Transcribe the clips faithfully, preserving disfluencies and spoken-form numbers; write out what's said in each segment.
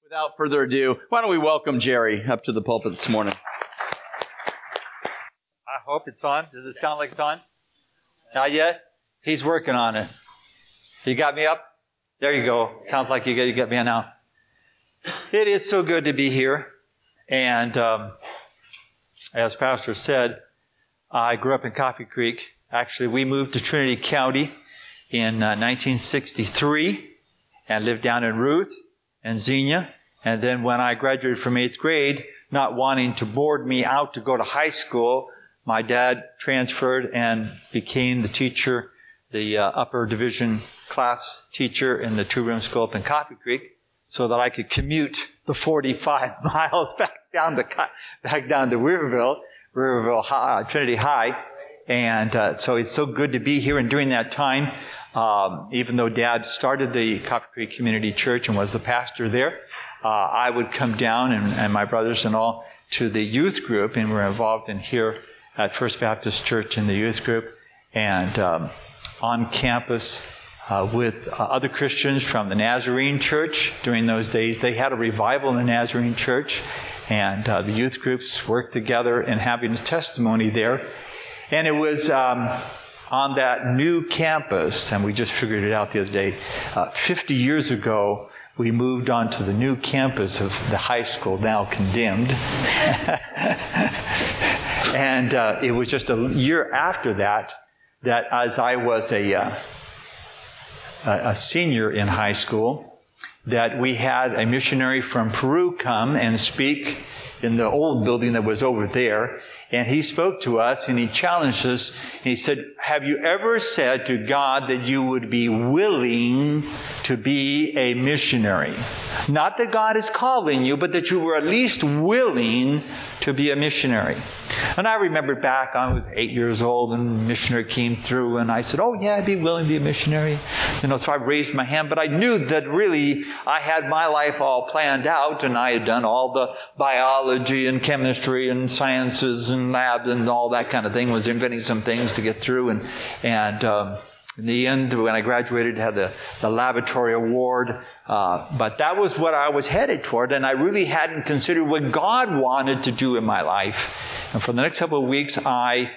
Without further ado, why don't we welcome Jerry up to the pulpit this morning? I hope it's on. Does it sound like it's on? Not yet? He's working on it. You got me up? There you go. Sounds like you got, you got me on now. It is so good to be here. And um, as Pastor said, I grew up in Coffee Creek. Actually, we moved to Trinity County in uh, nineteen sixty-three and lived down in Ruth and Xenia. And then when I graduated from eighth grade, not wanting to board me out to go to high school, my dad transferred and became the teacher, the uh, upper division class teacher in the two-room school up in Coffee Creek, so that I could commute the forty-five miles back down to back down to Riverville, Riverville High, Trinity High. And uh, so it's so good to be here. And during that time, um, even though Dad started the Coffee Creek Community Church and was the pastor there, uh, I would come down and, and my brothers and all to the youth group, and we're involved in here at First Baptist Church in the youth group, and um, on campus uh, with uh, other Christians from the Nazarene Church. During those days, they had a revival in the Nazarene Church, and uh, the youth groups worked together in having a testimony there. And it was um, on that new campus, and we just figured it out the other day, uh, fifty years ago, we moved on to the new campus of the high school, now condemned. And uh, it was just a year after that, that as I was a, uh, a senior in high school, that we had a missionary from Peru come and speak in the old building that was over there. And he spoke to us and he challenged us. And he said, have you ever said to God that you would be willing to be a missionary? Not that God is calling you, but that you were at least willing to be a missionary. And I remembered back, I was eight years old and a missionary came through and I said, oh yeah, I'd be willing to be a missionary. You know, so I raised my hand, but I knew that really I had my life all planned out and I had done all the biology and chemistry and sciences and lab and all that kind of thing, was inventing some things to get through. And, and um, in the end, when I graduated, I had the, the laboratory award. Uh, but that was what I was headed toward, and I really hadn't considered what God wanted to do in my life. And for the next couple of weeks, I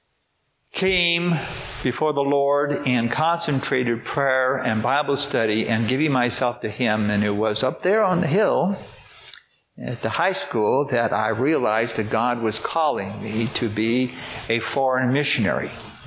came before the Lord in concentrated prayer and Bible study and giving myself to Him. And it was up there on the hill at the high school that I realized that God was calling me to be a foreign missionary.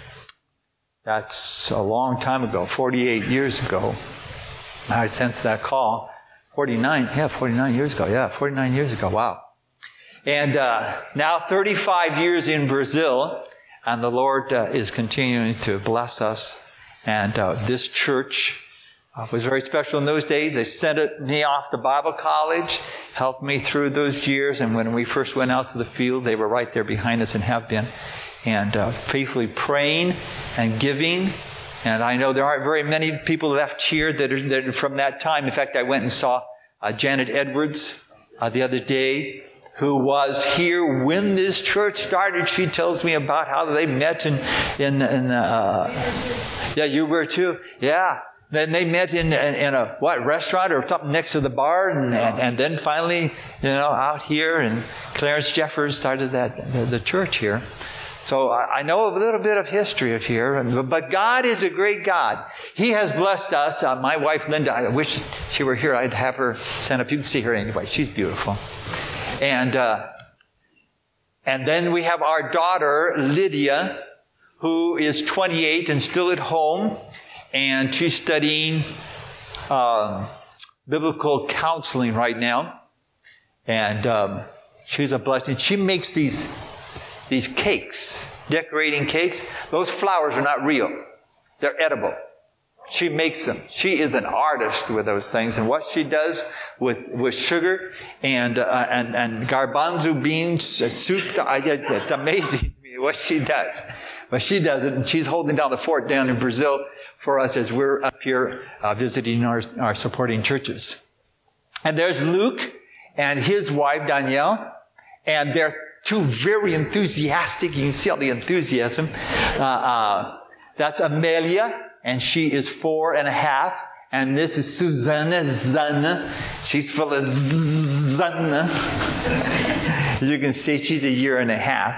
That's a long time ago, forty-eight years ago. I sensed that call. forty-nine, yeah, forty-nine years ago. Yeah, forty-nine years ago. Wow. And uh, now thirty-five years in Brazil, and the Lord uh, is continuing to bless us. And uh, this church uh, was very special in those days. They sent it, me off to Bible college, helped me through those years. And when we first went out to the field, they were right there behind us and have been. And uh, faithfully praying and giving. And I know there aren't very many people left here that are, that are from that time. In fact, I went and saw uh, Janet Edwards uh, the other day, who was here when this church started. She tells me about how they met in, in, in uh, yeah, you were too. Yeah. Then they met in, in, in a, what, restaurant or something next to the bar. And, and, and then finally, you know, out here. And Clarence Jeffers started that, the, the church here. So I know a little bit of history of here, but God is a great God. He has blessed us. Uh, my wife, Linda, I wish she were here. I'd have her stand up. You can see her anyway. She's beautiful. And uh, and then we have our daughter, Lydia, who is twenty-eight and still at home. And she's studying um, biblical counseling right now. And um, she's a blessing. She makes these... These cakes, decorating cakes, those flowers are not real. They're edible. She makes them. She is an artist with those things. And what she does with, with sugar and, uh, and, and garbanzo beans, uh, soup, I, it's amazing to me what she does. But she does it, and she's holding down the fort down in Brazil for us as we're up here uh, visiting our, our supporting churches. And there's Luke and his wife, Danielle, and they're two very enthusiastic. You can see all the enthusiasm. Uh, uh, that's Amelia, and she is four and a half. And this is Susanna Zanna. She's full of Zanna. As you can see, she's a year and a half.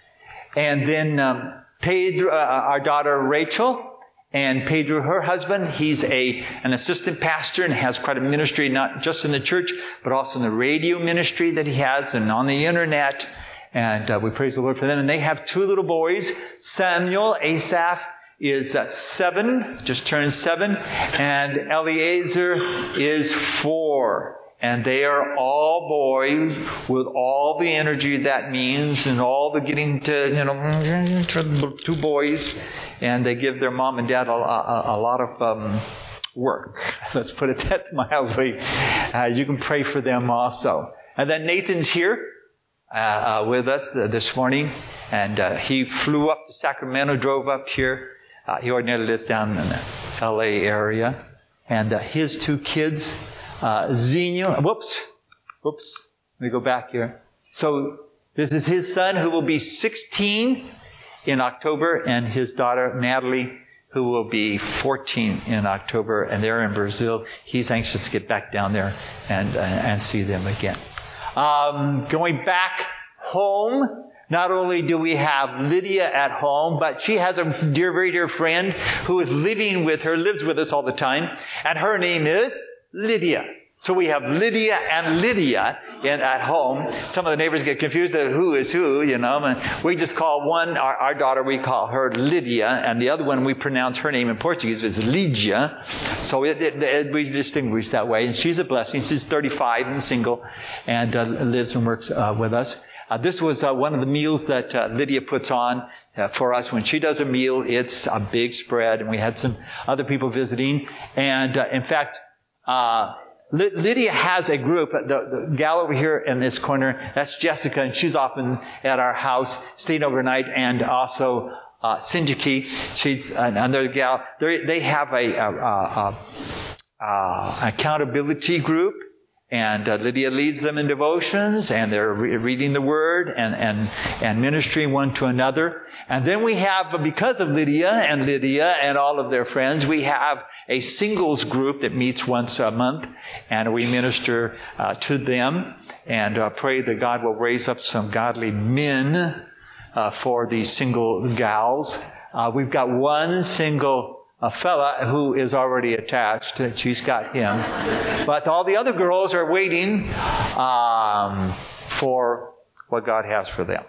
And then um, Pedro, uh, our daughter Rachel, and Pedro, her husband, he's a an assistant pastor and has quite a ministry, not just in the church, but also in the radio ministry that he has and on the internet. And uh, we praise the Lord for them. And they have two little boys. Samuel, Asaph, is uh, seven, just turned seven. And Eliezer is four. And they are all boys with all the energy that means and all the getting to, you know, two boys. And they give their mom and dad a, a, a lot of um, work. Let's put it that mildly. Uh, you can pray for them also. And then Nathan's here uh, uh, with us this morning. And uh, he flew up to Sacramento, drove up here. Uh, he ordinarily lives down in the L A area. And uh, his two kids... Uh, Zeno, whoops, whoops, let me go back here. So this is his son who will be sixteen in October, and his daughter Natalie who will be fourteen in October, and they're in Brazil. He's anxious to get back down there and uh, and see them again. Um, going back home, not only do we have Lydia at home, but she has a dear, very dear friend who is living with her, lives with us all the time, and her name is Lydia. So we have Lydia and Lydia in, at home. Some of the neighbors get confused at who is who, you know. And we just call one, our, our daughter, we call her Lydia. And the other one, we pronounce her name in Portuguese is Lydia. So it, it, it, we distinguish that way. And she's a blessing. She's thirty-five and single and uh, lives and works uh, with us. Uh, this was uh, one of the meals that uh, Lydia puts on uh, for us. When she does a meal, it's a big spread. And we had some other people visiting. And uh, in fact... Uh, Lydia has a group, the, the gal over here in this corner, that's Jessica, and she's often at our house, staying overnight, and also uh, Sinjiki, she's another gal. They're, they have a, a, a, a, a accountability group, and uh, Lydia leads them in devotions, and they're re- reading the Word and, and, and ministering one to another. And then we have, because of Lydia and Lydia and all of their friends, we have a singles group that meets once a month, and we minister uh, to them and uh, pray that God will raise up some godly men uh, for these single gals. Uh, we've got one single a fella who is already attached. She's got him. But all the other girls are waiting um, for what God has for them.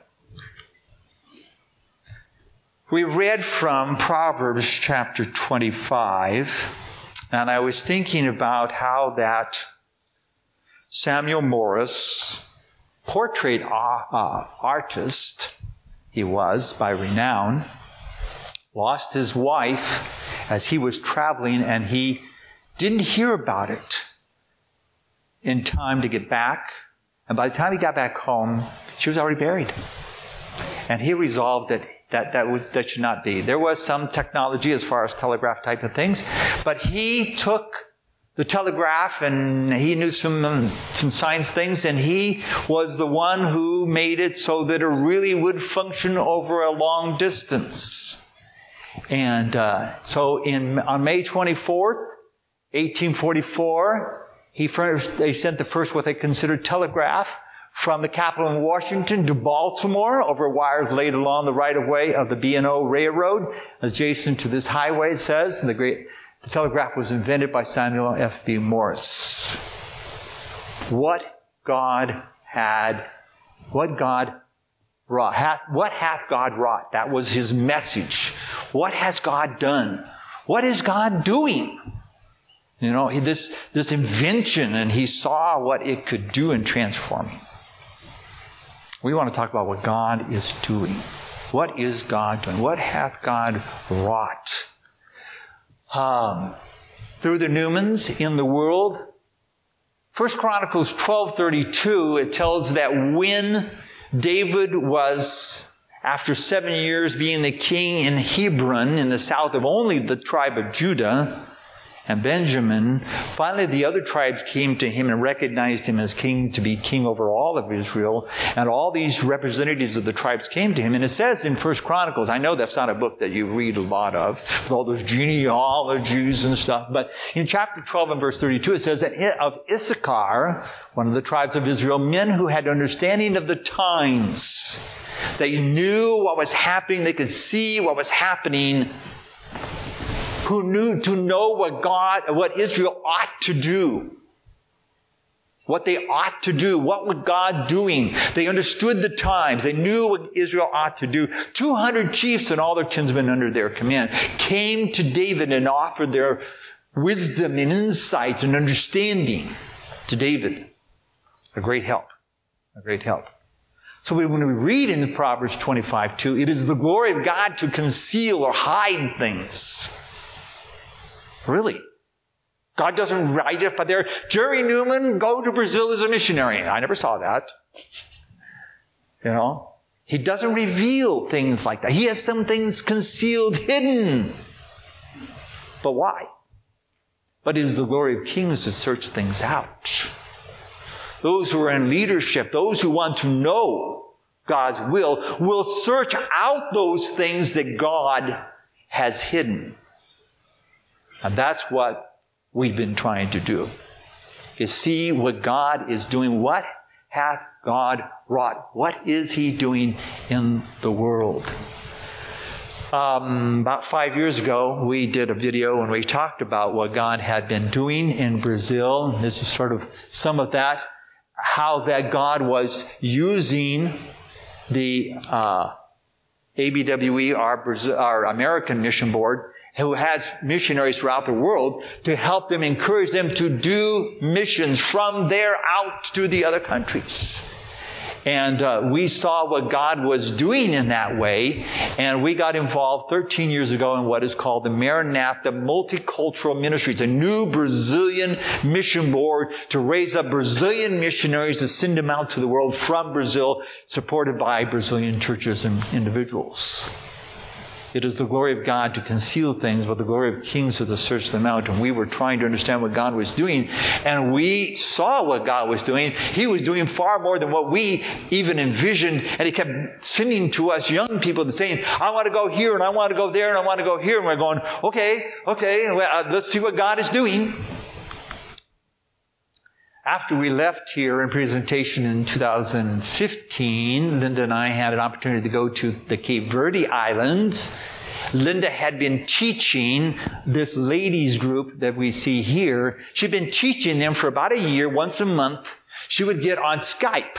We read from Proverbs chapter twenty-five, and I was thinking about how that Samuel Morris, portrait uh, artist he was by renown, lost his wife as he was traveling, and he didn't hear about it in time to get back. And by the time he got back home, she was already buried. And he resolved that that that, was, that should not be. There was some technology as far as telegraph type of things, but he took the telegraph and he knew some um, some science things, and he was the one who made it so that it really would function over a long distance. And uh, so in on May twenty-fourth, eighteen forty-four, he first, they sent the first what they considered telegraph from the capital in Washington to Baltimore over wires laid along the right-of-way of the B and O Railroad, adjacent to this highway, it says. And the great the telegraph was invented by Samuel F B Morse. What God had, what God wrought, hath, what hath God wrought? That was his message. What has God done? What is God doing? You know, this, this invention, and he saw what it could do in transforming. We want to talk about what God is doing. What is God doing? What hath God wrought? Um, through the Newmans in the world. First Chronicles twelve thirty-two, it tells that when David was, after seven years being the king in Hebron, in the south of only the tribe of Judah, and Benjamin. Finally, the other tribes came to him and recognized him as king, to be king over all of Israel. And all these representatives of the tribes came to him. And it says in First Chronicles, I know that's not a book that you read a lot of, with all those genealogies and stuff, but in chapter twelve and verse thirty-two, it says that of Issachar, one of the tribes of Israel, men who had understanding of the times. They knew what was happening. They could see what was happening. Who knew to know what God, what Israel ought to do. What they ought to do. What was God doing? They understood the times. They knew what Israel ought to do. two hundred chiefs and all their kinsmen under their command came to David and offered their wisdom and insights and understanding to David. A great help. A great help. So when we read in Proverbs twenty-five two, it is the glory of God to conceal or hide things. Really. God doesn't write it up there. Jerry Newman, go to Brazil as a missionary. I never saw that. You know? He doesn't reveal things like that. He has some things concealed, hidden. But why? But it is the glory of kings to search things out. Those who are in leadership, those who want to know God's will, will search out those things that God has hidden. And that's what we've been trying to do, is see what God is doing. What hath God wrought? What is He doing in the world? Um, about five years ago, we did a video and we talked about what God had been doing in Brazil. This is sort of some of that. How that God was using the uh, A B W E, our, Brazil, our American Mission Board, who has missionaries throughout the world, to help them, encourage them to do missions from there out to the other countries. And uh, we saw what God was doing in that way, and we got involved thirteen years ago in what is called the Maranatha Multicultural Ministries, a new Brazilian mission board to raise up Brazilian missionaries to send them out to the world from Brazil, supported by Brazilian churches and individuals. It is the glory of God to conceal things, but the glory of kings is to search them out. And we were trying to understand what God was doing. And we saw what God was doing. He was doing far more than what we even envisioned. And He kept sending to us young people and saying, I want to go here and I want to go there and I want to go here. And we're going, okay, okay, well, uh, let's see what God is doing. After we left here in presentation in two thousand fifteen, Linda and I had an opportunity to go to the Cape Verde Islands. Linda had been teaching this ladies group that we see here. She'd been teaching them for about a year, once a month. She would get on Skype.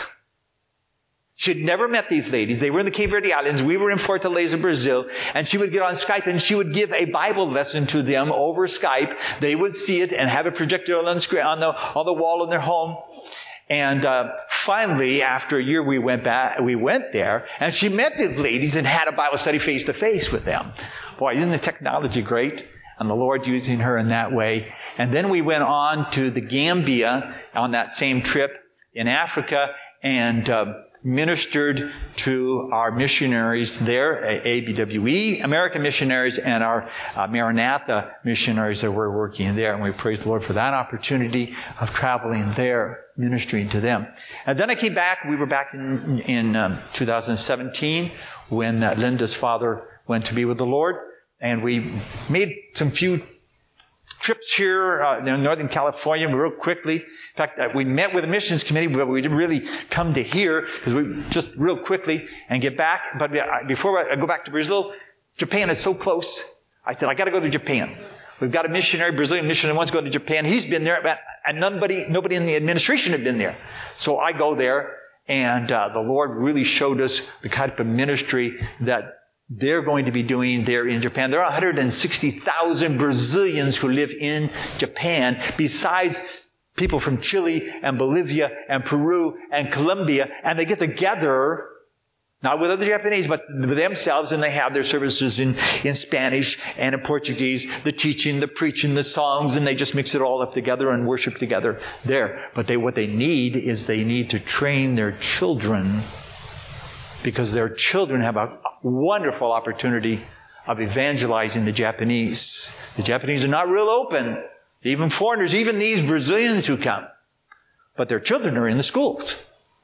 She'd never met these ladies. They were in the Cape Verde Islands. We were in Fortaleza, Brazil. And she would get on Skype and she would give a Bible lesson to them over Skype. They would see it and have it projected on the, on the, on the wall in their home. And uh, finally, after a year, we went back. We went there, and she met these ladies and had a Bible study face to face with them. Boy, isn't the technology great? And the Lord using her in that way. And then we went on to the Gambia on that same trip in Africa, and uh, ministered to our missionaries there, A B W E, American missionaries, and our uh, Maranatha missionaries that were working there. And we praise the Lord for that opportunity of traveling there, ministering to them. And then I came back. We were back in, in um, two thousand seventeen when uh, Linda's father went to be with the Lord. And we made some few trips here uh, in Northern California real quickly. In fact, uh, we met with the missions committee, but we didn't really come to here because we just real quickly and get back. But uh, before I go back to Brazil, Japan is so close. I said, I got to go to Japan. We've got a missionary, Brazilian missionary, wants to go to Japan. He's been there, but and nobody, nobody in the administration had been there. So I go there, and uh, the Lord really showed us the type of ministry that they're going to be doing there in Japan. There are one hundred sixty thousand Brazilians who live in Japan, besides people from Chile and Bolivia and Peru and Colombia. And they get together, not with other Japanese, but themselves, and they have their services in, in Spanish and in Portuguese, the teaching, the preaching, the songs, and they just mix it all up together and worship together there. But they, what they need is they need to train their children, because their children have a wonderful opportunity of evangelizing the Japanese. The Japanese are not real open even foreigners, even these Brazilians who come. But their children are in the schools.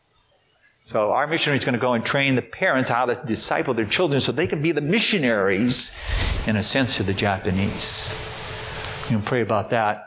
So our missionary is going to go and train the parents how to disciple their children so they can be the missionaries, in a sense, to the Japanese. You can pray about that.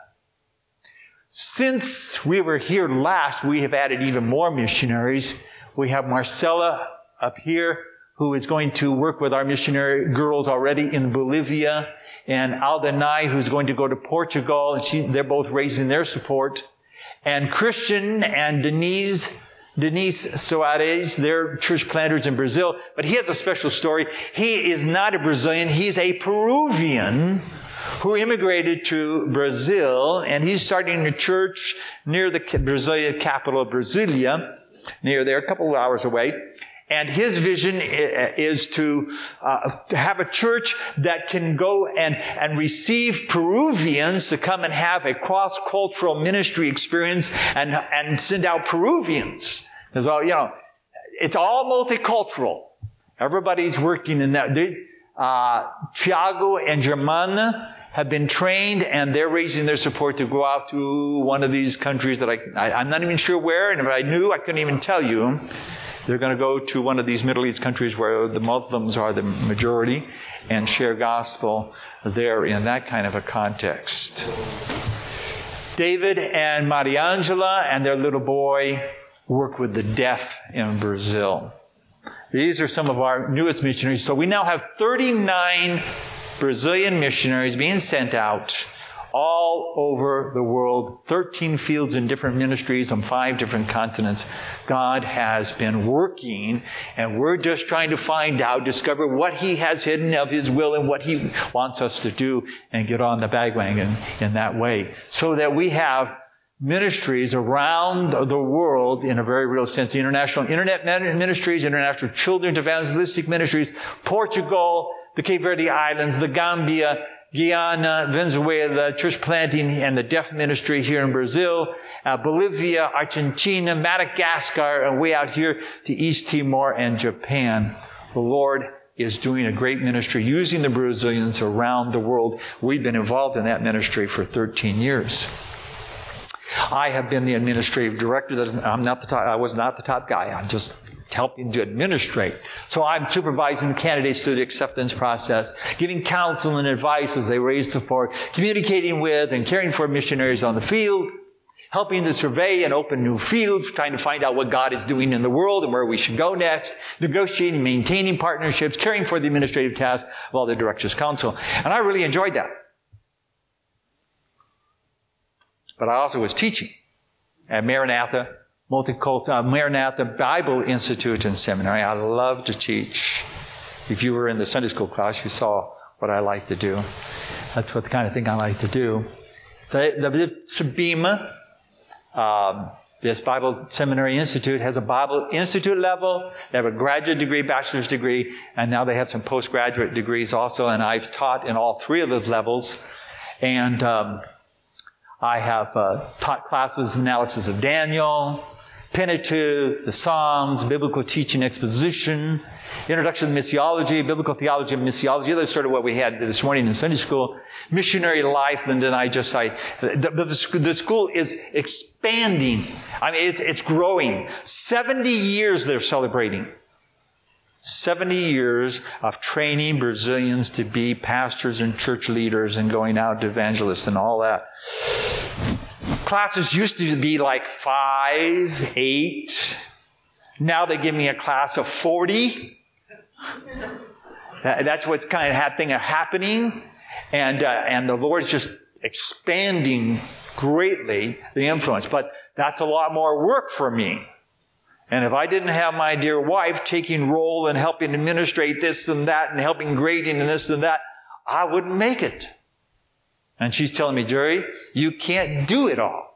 Since we were here last, we have added even more missionaries. We have Marcella up here, who is going to work with our missionary girls already in Bolivia, and Aldenai, who's going to go to Portugal, and she, they're both raising their support. And Christian and Denise, Denise Soares, they're church planters in Brazil, but he has a special story. He is not a Brazilian, he's a Peruvian who immigrated to Brazil, and he's starting a church near the Brazilian capital of Brasilia, near there, a couple of hours away. And his vision is to, uh, to have a church that can go and, and receive Peruvians to come and have a cross-cultural ministry experience and, and send out Peruvians. Because, you know, it's all multicultural. Everybody's working in that. They, uh, Thiago and Germana have been trained, and they're raising their support to go out to one of these countries that I, I I'm not even sure where, and if I knew, I couldn't even tell you. They're going to go to one of these Middle East countries where the Muslims are the majority and share gospel there in that kind of a context. David and Mariangela and their little boy work with the deaf in Brazil. These are some of our newest missionaries. So we now have thirty-nine Brazilian missionaries being sent out all over the world, thirteen fields in different ministries on five different continents. God has been working, and we're just trying to find out, discover what He has hidden of His will and what He wants us to do, and get on the bandwagon in that way. So that we have ministries around the world in a very real sense. The international internet ministries, international children's evangelistic ministries, Portugal, the Cape Verde Islands, the Gambia, Guyana, Venezuela, church planting and the deaf ministry here in Brazil, uh, Bolivia, Argentina, Madagascar, and way out here to East Timor and Japan. The Lord is doing a great ministry using the Brazilians around the world. We've been involved in that ministry for thirteen years. I have been the administrative director. I'm not the top, I was not the top guy. I'm just helping to administrate. So I'm supervising the candidates through the acceptance process, giving counsel and advice as they raise support, communicating with and caring for missionaries on the field, helping to survey and open new fields, trying to find out what God is doing in the world and where we should go next, negotiating, maintaining partnerships, caring for the administrative tasks of all the directors' council. And I really enjoyed that. But I also was teaching at Maranatha, Multicultural uh, Maranatha Bible Institute and Seminary. I love to teach. If you were in the Sunday school class, you saw what I like to do. That's what the kind of thing I like to do. The, the Sabima, um, this Bible Seminary Institute, has a Bible Institute level. They have a graduate degree, bachelor's degree, and now they have some postgraduate degrees also. And I've taught in all three of those levels. And um, I have uh, taught classes, analysis of Daniel, Pentateuch, the Psalms, biblical teaching exposition, introduction to missiology, biblical theology and missiology. That's sort of what we had this morning in Sunday school. Missionary life, and then I just, I, the, the, the school is expanding. I mean, it's, it's growing. seventy years they're celebrating. seventy years of training Brazilians to be pastors and church leaders and going out to evangelists and all that. Classes used to be like five, eight. Now they give me a class of forty. That's what's kind of happening, happening. And, uh, and the Lord's just expanding greatly the influence. But that's a lot more work for me. And if I didn't have my dear wife taking role and helping administrate this and that and helping grading and this and that, I wouldn't make it. And she's telling me, Jerry, you can't do it all.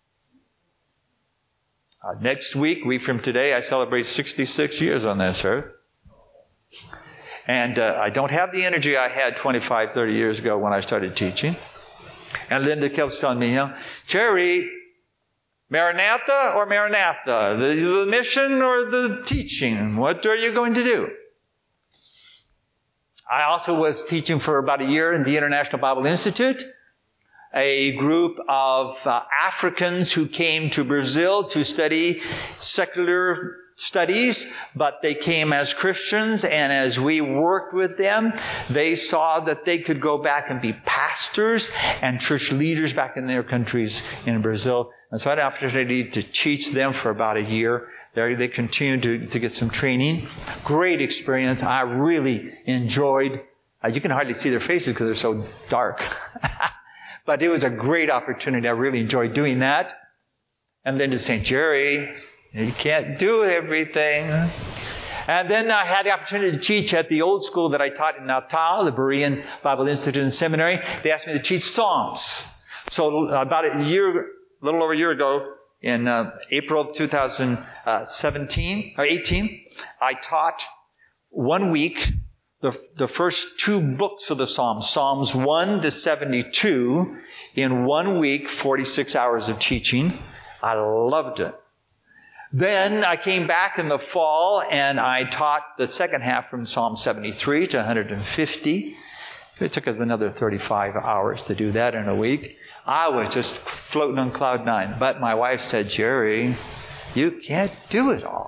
Uh, next week, week from today, I celebrate sixty-six years on this earth. And uh, I don't have the energy I had twenty-five, thirty years ago when I started teaching. And Linda kept telling me, you know, Jerry, Maranatha or Maranatha? The, the mission or the teaching? What are you going to do? I also was teaching for about a year in the International Bible Institute. a group of uh, Africans who came to Brazil to study secular studies, but they came as Christians, and as we worked with them, they saw that they could go back and be pastors and church leaders back in their countries in Brazil. And so I had an opportunity to teach them for about a year. There they continued to, to get some training. Great experience. I really enjoyed. Uh, you can hardly see their faces because they're so dark. But it was a great opportunity. I really enjoyed doing that. And then to Saint Jerry, you can't do everything. And then I had the opportunity to teach at the old school that I taught in Natal, the Berean Bible Institute and Seminary. They asked me to teach Psalms. So about a year, a little over a year ago, in uh, April of two thousand seventeen or eighteen, I taught one week the, the first two books of the Psalms, Psalms one to seventy-two, in one week, forty-six hours of teaching. I loved it. Then I came back in the fall and I taught the second half from Psalm seventy-three to one hundred fifty. It took us another thirty-five hours to do that in a week. I was just floating on cloud nine. But my wife said, Jerry, you can't do it all.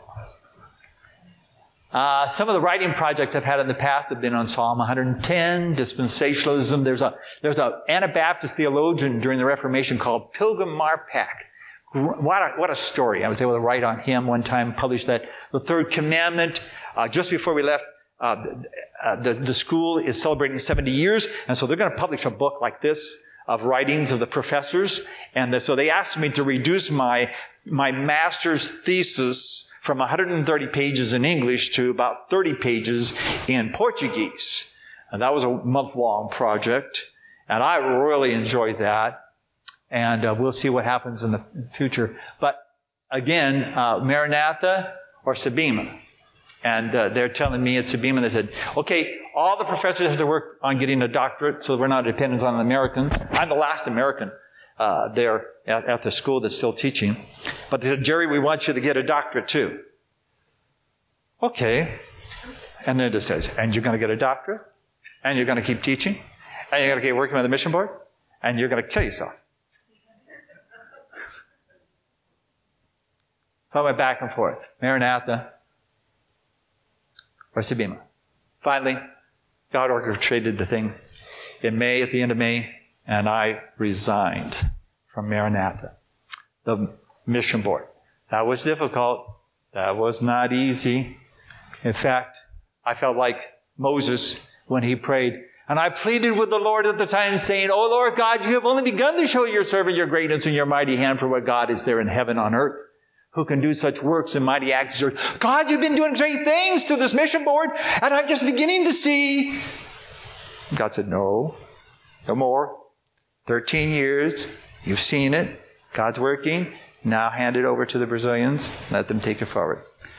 Uh, some of the writing projects I've had in the past have been on Psalm one hundred ten, dispensationalism. There's a there's a Anabaptist theologian during the Reformation called Pilgrim Marpak. What a, what a story. I was able to write on him one time, published that. The Third Commandment, uh, just before we left, uh, uh, the, the school is celebrating seventy years, and so they're going to publish a book like this of writings of the professors. And the, so they asked me to reduce my my master's thesis from one hundred thirty pages in English to about thirty pages in Portuguese. And that was a month-long project, and I really enjoyed that. And uh, we'll see what happens in the future. But again, uh, Maranatha or Sabima. And uh, they're telling me at Sabima, they said, okay, all the professors have to work on getting a doctorate so we're not dependent on the Americans. I'm the last American uh, there at, at the school that's still teaching. But they said, Jerry, we want you to get a doctorate too. Okay. And then it says, and you're going to get a doctorate? And you're going to keep teaching? And you're going to keep working with the mission board? And you're going to kill yourself. So I went back and forth. Maranatha or Sabima. Finally, God orchestrated the thing in May, at the end of May, and I resigned from Maranatha, the mission board. That was difficult. That was not easy. In fact, I felt like Moses when he prayed. And I pleaded with the Lord at the time, saying, Oh Lord God, you have only begun to show your servant your greatness and your mighty hand, for what God is there in heaven on earth, who can do such works and mighty acts as yours. God, you've been doing great things to this mission board, and I'm just beginning to see. God said, no, no more. Thirteen years, you've seen it. God's working. Now hand it over to the Brazilians. Let them take it forward.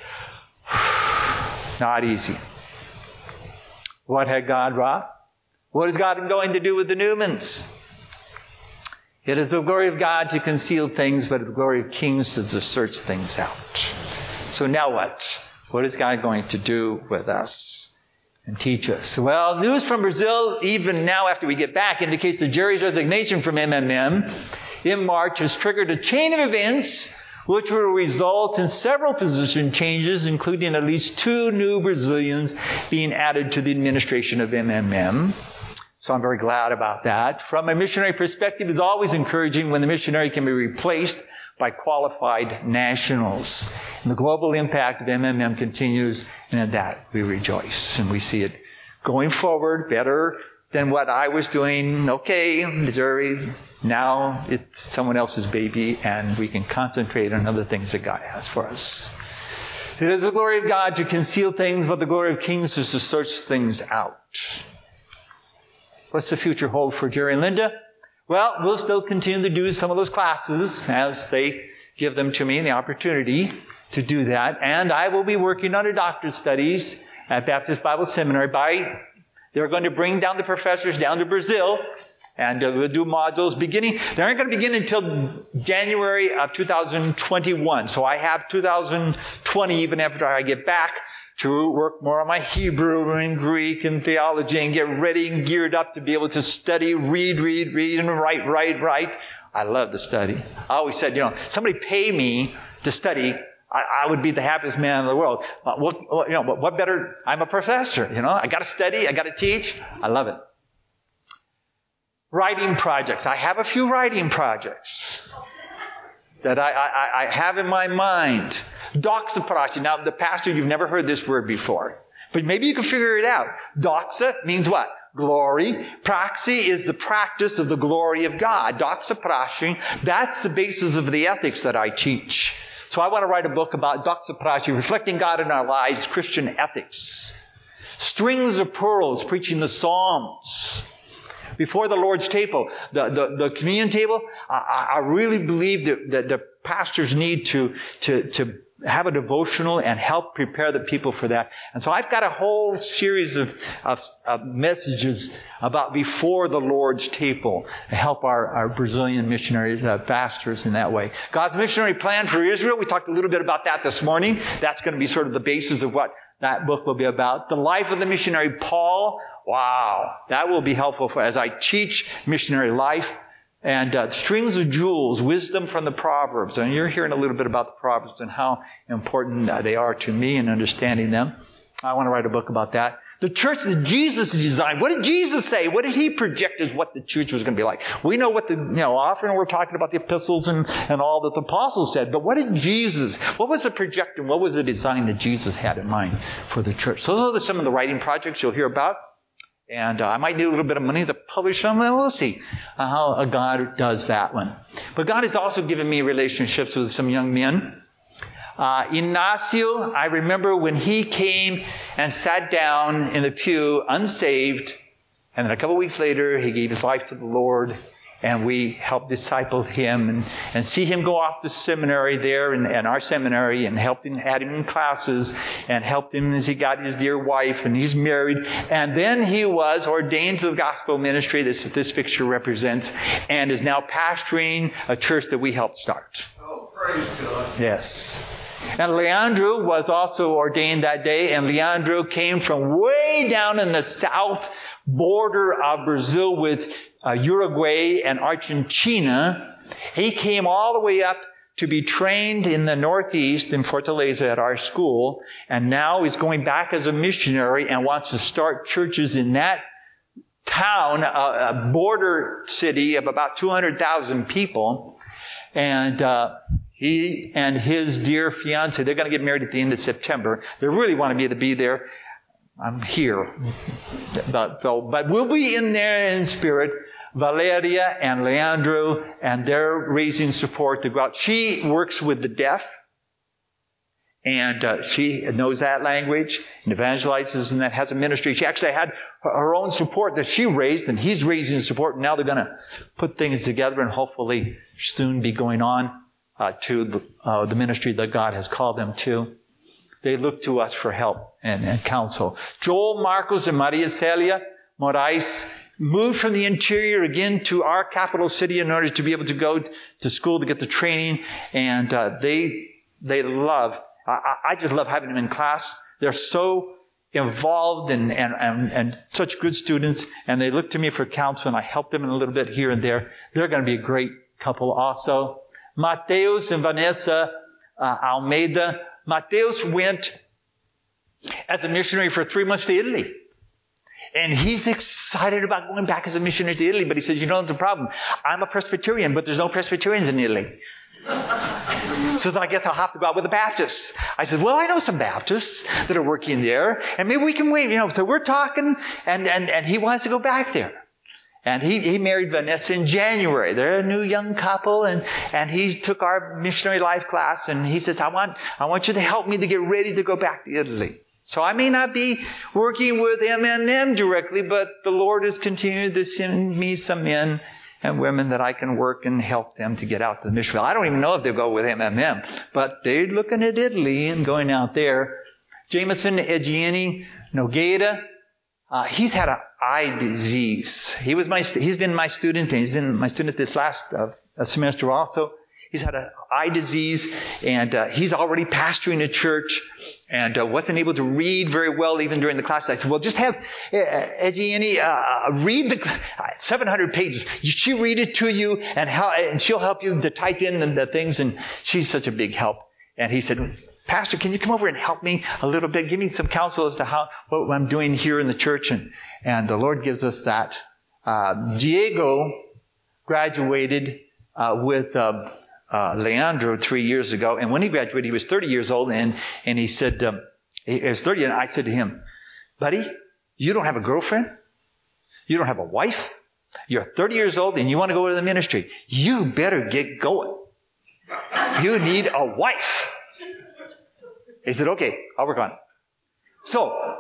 Not easy. What had God wrought? What is God going to do with the Newmans? It is the glory of God to conceal things, but the glory of kings is to search things out. So now what? What is God going to do with us and teach us? Well, news from Brazil, even now after we get back, indicates that Jerry's resignation from M M M in March has triggered a chain of events which will result in several position changes, including at least two new Brazilians being added to the administration of M M M. So I'm very glad about that. From a missionary perspective, it's always encouraging when the missionary can be replaced by qualified nationals. And the global impact of M M M continues, and in that we rejoice. And we see it going forward better than what I was doing. Okay, Missouri, now it's someone else's baby, and we can concentrate on other things that God has for us. It is the glory of God to conceal things, but the glory of kings is to search things out. What's the future hold for Jerry and Linda? Well, we'll still continue to do some of those classes as they give them to me the opportunity to do that. And I will be working on a doctorate studies at Baptist Bible Seminary. By They're going to bring down the professors down to Brazil And uh, we'll do modules beginning. They aren't going to begin until January of two thousand twenty-one. So I have two thousand twenty, even after I get back, to work more on my Hebrew and Greek and theology and get ready and geared up to be able to study, read, read, read, and write, write, write. I love to study. I always said, you know, somebody pay me to study, I, I would be the happiest man in the world. Uh, what, what, you know, what, what better? I'm a professor, you know. I got to study. I got to teach. I love it. Writing projects. I have a few writing projects that I, I, I have in my mind. Doxa praxis. Now, the pastor, you've never heard this word before, but maybe you can figure it out. Doxa means what? Glory. Praxis is the practice of the glory of God. Doxa praxis. That's the basis of the ethics that I teach. So I want to write a book about doxa praxis, reflecting God in our lives, Christian ethics. Strings of pearls, preaching the Psalms. Before the Lord's table, the, the, the communion table, I, I really believe that, that the pastors need to, to, to have a devotional and help prepare the people for that. And so I've got a whole series of, of, of messages about before the Lord's table to help our, our Brazilian missionaries, uh, pastors in that way. God's missionary plan for Israel, we talked a little bit about that this morning. That's going to be sort of the basis of what that book will be about. The life of the missionary Paul. Wow, that will be helpful for as I teach missionary life. And uh, strings of jewels, wisdom from the Proverbs. And you're hearing a little bit about the Proverbs and how important uh, they are to me in understanding them. I want to write a book about that. The church that Jesus designed. What did Jesus say? What did he project as what the church was going to be like? We know what the, you know, often we're talking about the epistles and, and all that the apostles said. But what did Jesus, what was the projection? What was the design that Jesus had in mind for the church? So those are some of the writing projects you'll hear about. And uh, I might need a little bit of money to publish them, and we'll see uh, how uh, God does that one. But God has also given me relationships with some young men. Uh, Ignacio, I remember when he came and sat down in the pew unsaved, and then a couple of weeks later, he gave his life to the Lord, and we helped disciple him and, and see him go off to seminary there in, in our seminary and helped him, had him in classes and helped him as he got his dear wife and he's married. And then he was ordained to the gospel ministry, this this picture represents, and is now pastoring a church that we helped start. Oh, praise God. Yes. And Leandro was also ordained that day, and Leandro came from way down in the south border of Brazil with uh, Uruguay and Argentina. He came all the way up to be trained in the Northeast in Fortaleza at our school, and now he's going back as a missionary and wants to start churches in that town, a, a border city of about two hundred thousand people. And uh, he and his dear fiance, they're going to get married at the end of September. They really want me to be there. I'm here. But, so, but we'll be in there in spirit. Valeria and Leandro, and they're raising support to go out. She works with the deaf, and uh, she knows that language and evangelizes, and that has a ministry. She actually had her own support that she raised, and he's raising support. And now they're going to put things together and hopefully soon be going on uh, to the, uh, the ministry that God has called them to. They look to us for help and, and counsel. Joel, Marcos, and Maria Celia Moraes moved from the interior again to our capital city in order to be able to go to school to get the training. And uh, they they love, I, I just love having them in class. They're so involved and, and, and, and such good students. And they look to me for counsel, and I help them in a little bit here and there. They're going to be a great couple also. Mateus and Vanessa uh, Almeida. Mateus went as a missionary for three months to Italy. And he's excited about going back as a missionary to Italy. But he says, you know, there's a problem. I'm a Presbyterian, but there's no Presbyterians in Italy. So then I guess I'll have to go out with the Baptists. I said, well, I know some Baptists that are working there. And maybe we can wait. You know, so we're talking. And, and, and he wants to go back there. And he, he married Vanessa in January. They're a new young couple, and, and he took our missionary life class, and he says, I want, I want you to help me to get ready to go back to Italy. So I may not be working with M M M directly, but the Lord has continued to send me some men and women that I can work and help them to get out to the mission field. I don't even know if they'll go with M M M, but they're looking at Italy and going out there. Jameson Egieni Nogueira, uh, he's had a eye disease. He was my, he's been my student, and he's been my student this last uh, semester also. He's had an eye disease, and uh, he's already pastoring a church, and uh, wasn't able to read very well even during the class. I said, well, just have uh, Ejiani uh, read the seven hundred pages. She read it to you, and, how, and she'll help you to type in the, the things, and she's such a big help. And he said, Pastor, can you come over and help me a little bit? Give me some counsel as to how what I'm doing here in the church. And, and the Lord gives us that. Uh, Diego graduated uh, with... Uh, Uh, Leandro three years ago, and when he graduated, he was thirty years old, and and he said, um, he was thirty, and I said to him, buddy, you don't have a girlfriend, you don't have a wife, you're thirty years old, and you want to go to the ministry. You better get going. You need a wife. He said, okay, I'll work on it. So,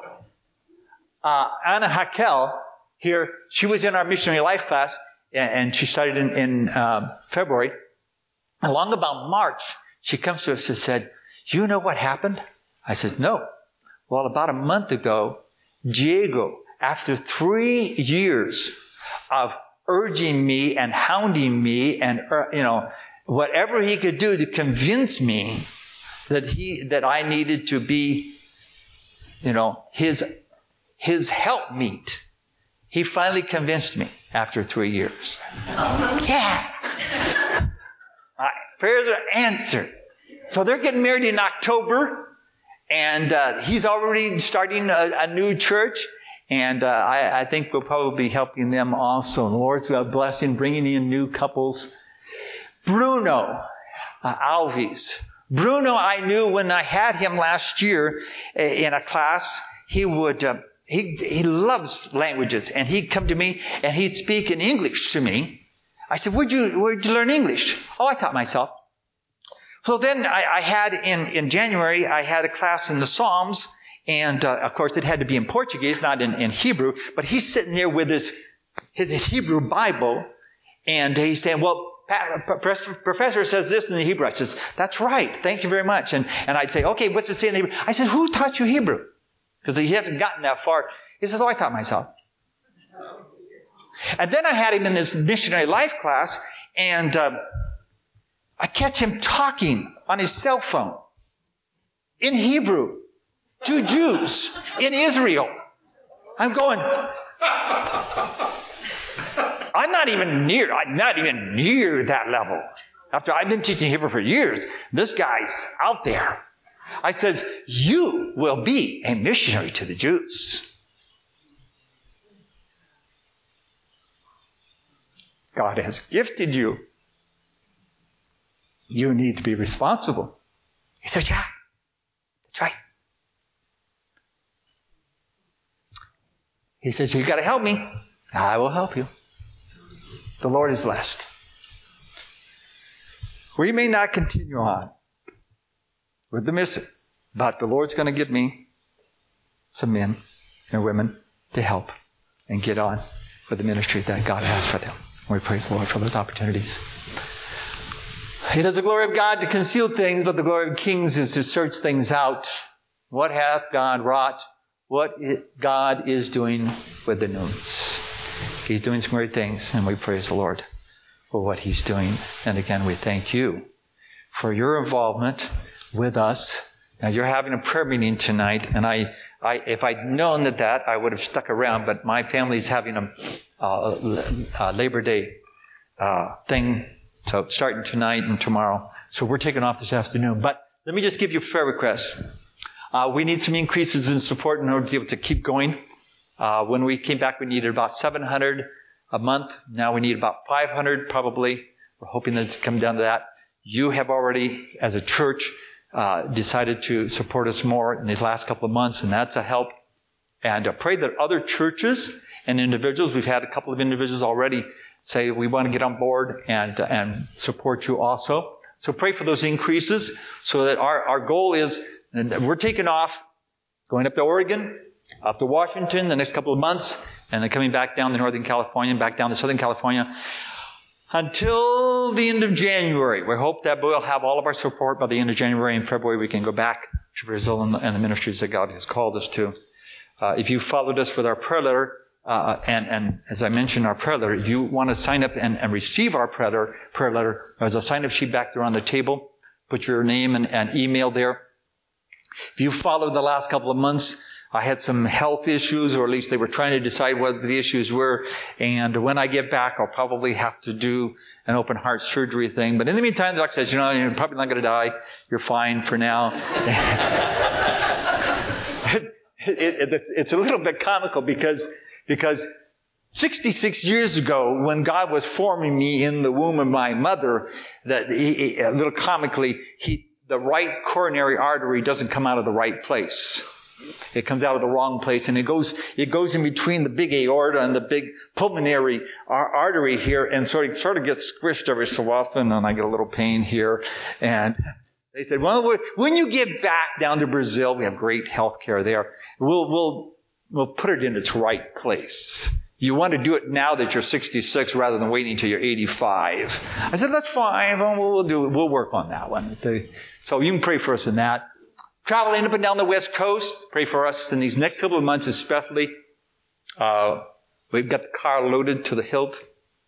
uh, Anna Hakel here, she was in our missionary life class, and, and she started in, in um, February. Along about March, she comes to us and said, you know what happened? I said, no. Well, about a month ago, Diego, after three years of urging me and hounding me and, uh, you know, whatever he could do to convince me that he, that I needed to be, you know, his, his helpmeet, he finally convinced me after three years. Yeah. My prayers are answered. So they're getting married in October, and uh, he's already starting a, a new church, and uh, I, I think we'll probably be helping them also. The Lord's got a blessing, bringing in new couples. Bruno uh, Alves. Bruno, I knew when I had him last year in a class, he would... Uh, he he loves languages, and he'd come to me, and he'd speak in English to me. I said, where'd you, where'd you learn English? Oh, I taught myself. So then I, I had in, in January, I had a class in the Psalms. And uh, of course, it had to be in Portuguese, not in, in Hebrew. But he's sitting there with his, his, his Hebrew Bible. And he's saying, well, Professor says this in the Hebrew. I says, that's right. Thank you very much. And, and I'd say, okay, what's it say in the Hebrew? I said, who taught you Hebrew? Because he hasn't gotten that far. He says, oh, I taught myself. And then I had him in this missionary life class, and uh, I catch him talking on his cell phone in Hebrew to Jews in Israel. I'm going, I'm not even near, I'm not even near that level. After I've been teaching Hebrew for years, this guy's out there. I says, you will be a missionary to the Jews. God has gifted you. You need to be responsible. He said, yeah, that's right. He says, you got to help me. I will help you. The Lord is blessed. We may not continue on with the mission, but the Lord's going to give me some men and women to help and get on for the ministry that God has for them. We praise the Lord for those opportunities. It is the glory of God to conceal things, but the glory of kings is to search things out. What hath God wrought? What it, God is doing with the noons. He's doing some great things, and we praise the Lord for what He's doing. And again, we thank you for your involvement with us. Now, you're having a prayer meeting tonight, and I, I if I'd known that, that I would have stuck around, but my family's having a, uh, a Labor Day uh, thing, so starting tonight and tomorrow. So we're taking off this afternoon. But let me just give you a prayer request. Uh, we need some increases in support in order to be able to keep going. Uh, when we came back, we needed about seven hundred a month. Now we need about five hundred probably. We're hoping that it's come down to that. You have already, as a church, uh, decided to support us more in these last couple of months, and that's a help. And uh, pray that other churches and individuals, we've had a couple of individuals already say we want to get on board and, uh, and support you also. So pray for those increases so that our, our goal is, and we're taking off, going up to Oregon, up to Washington the next couple of months, and then coming back down to Northern California and back down to Southern California until the end of January. We hope that we'll have all of our support by the end of January. In February, we can go back to Brazil and the, and the ministries that God has called us to. Uh, if you followed us with our prayer letter, uh, and, and as I mentioned, our prayer letter, if you want to sign up and, and receive our prayer letter, prayer letter, there's a sign-up sheet back there on the table. Put your name and, and email there. If you followed the last couple of months, I had some health issues, or at least they were trying to decide what the issues were. And when I get back, I'll probably have to do an open heart surgery thing. But in the meantime, the doctor says, you know, you're probably not going to die. You're fine for now. it, it, it, it's a little bit comical because, because sixty-six years ago, when God was forming me in the womb of my mother, that he, he, a little comically, he, the right coronary artery doesn't come out of the right place. It comes out of the wrong place, and it goes it goes in between the big aorta and the big pulmonary ar- artery here, and sort of sort of gets squished every so often, and I get a little pain here. And they said, well, when you get back down to Brazil, we have great health care there. We'll we'll we'll put it in its right place. You want to do it now that you're sixty-six rather than waiting until you're eighty-five. I said, that's fine. We'll, we'll do it. We'll work on that one. So you can pray for us in that. Traveling up and down the West Coast, pray for us in these next couple of months especially. Uh, we've got the car loaded to the hilt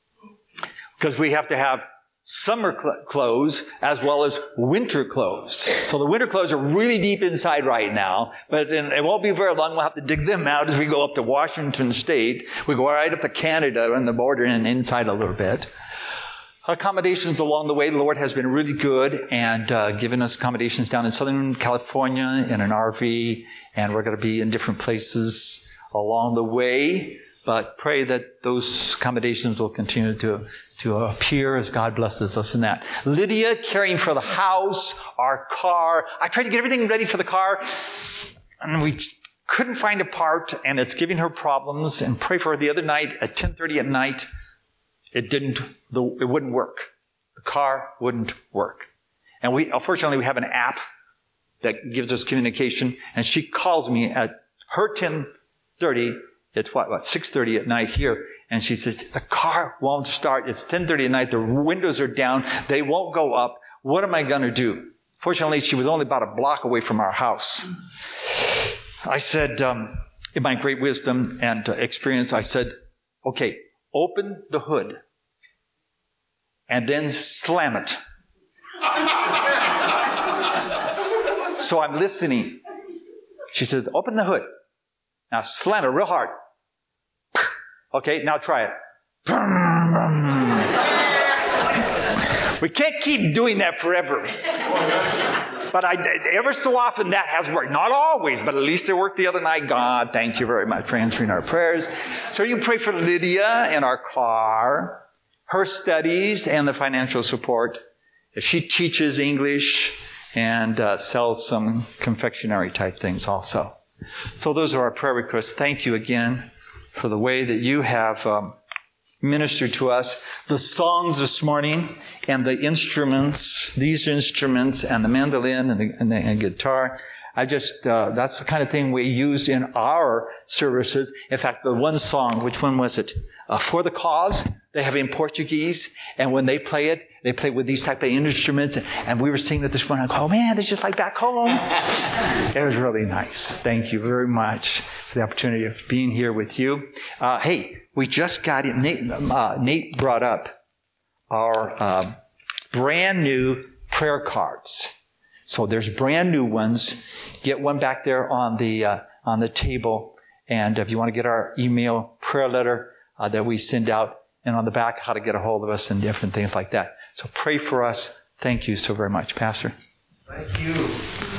because we have to have summer cl- clothes as well as winter clothes. So the winter clothes are really deep inside right now, but it won't be very long. We'll have to dig them out as we go up to Washington State. We go right up to Canada and the border and inside a little bit. Accommodations along the way, the Lord has been really good and uh, given us accommodations down in Southern California in an R V, and we're going to be in different places along the way. But pray that those accommodations will continue to, to appear as God blesses us in that. Lydia caring for the house, our car. I tried to get everything ready for the car, and we couldn't find a part, and it's giving her problems. And pray for her the other night at ten thirty at night. It didn't, it wouldn't work. The car wouldn't work. And we, unfortunately, we have an app that gives us communication. And she calls me at her ten thirty. It's what, what, six thirty at night here. And she says, the car won't start. It's ten thirty at night. The windows are down. They won't go up. What am I going to do? Fortunately, she was only about a block away from our house. I said, um, in my great wisdom and uh, experience, I said, okay, open the hood and then slam it. So I'm listening. She says, open the hood. Now slam it real hard. Okay, now try it. We can't keep doing that forever. But I, ever so often that has worked. Not always, but at least it worked the other night. God, thank you very much for answering our prayers. So you pray for Lydia and our car, her studies, and the financial support. She teaches English and uh, sells some confectionery type things also. So those are our prayer requests. Thank you again for the way that you have um, ministered to us. The songs this morning and the instruments, these instruments and the mandolin and the, and the and guitar, I just, uh, that's the kind of thing we use in our services. In fact, the one song, which one was it? Uh, For the Cause, they have it in Portuguese. And when they play it, they play with these type of instruments. And we were singing it this morning. I go, oh man, it's just like back home. It was really nice. Thank you very much for the opportunity of being here with you. Uh, hey, we just got it. Nate, uh, Nate brought up our uh, brand new prayer cards. So there's brand new ones. Get one back there on the uh, on the table. And if you want to get our email prayer letter uh, that we send out, and on the back how to get a hold of us and different things like that. So pray for us. Thank you so very much, Pastor. Thank you.